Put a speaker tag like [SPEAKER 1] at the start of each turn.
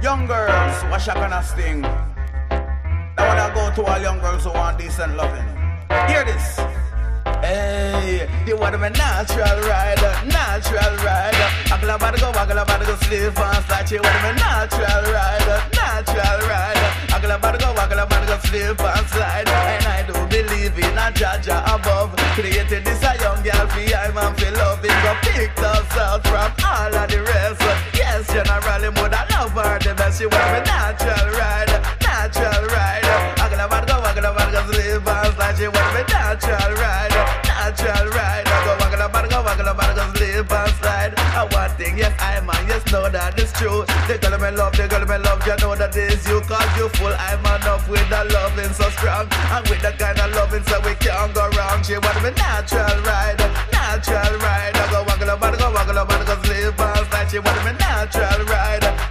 [SPEAKER 1] Young girls, what you gonna sting? I wanna go to all young girls who want decent loving. Hear this. Hey, you want me natural rider, natural rider. I go sleep fast like you want me natural rider, natural rider. I go sleep and slide. And I do believe in a Jaja above. Created this a young girl for I man for loving. Go picked us out from all of the rest. Yes, generally would I love her the best. She want me natural rider, natural rider. I go sleep fast like you want me natural rider, natural rider. Go sleep and slide. And one thing, yes, I man, yes, know that it's true. The girl me love, you know that is you. Cause you full, I'm enough with the loving so strong. And with the kind of loving so we can't go wrong. She want me natural rider, natural rider. Go sleep and slide. She want me natural rider,